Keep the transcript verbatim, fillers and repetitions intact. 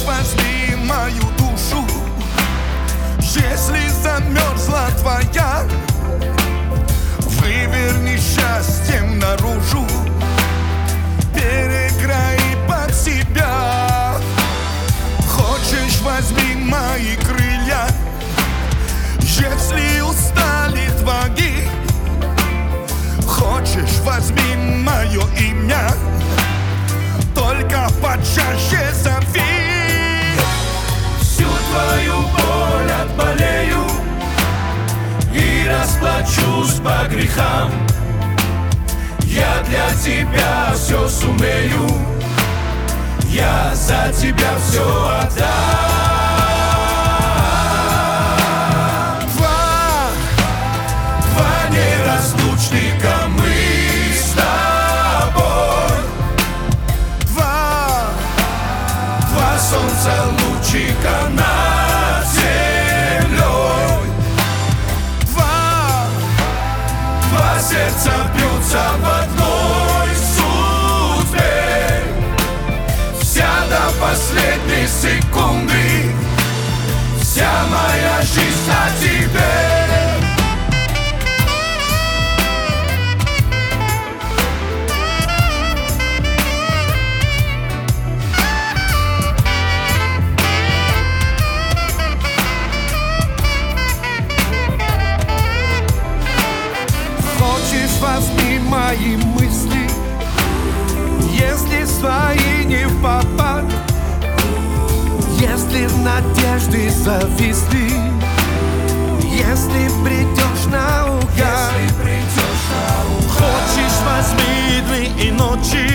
возьми мою душу. Если замерзла твоя, выверни счастьем наружу. Перекрои под себя. Хочешь, возьми мои крылья. Если устали твои, хочешь, возьми мое имя. Только почаще зови. Всю твою боль отболею и расплачусь по грехам. Я для тебя все сумею, я за тебя все отдам. Два, два неразлучника мы с тобой. Два, Два солнца лучика над землей. два, Два сердца бьются в одной судьбе. Вся до последней секунды, вся моя жизнь о тебе. хочешь, возьми мои мысли. Если свои не в попад, если в надежде зависли, если придешь наугад. Если придешь наугад. Хочешь, возьми дни и ночи.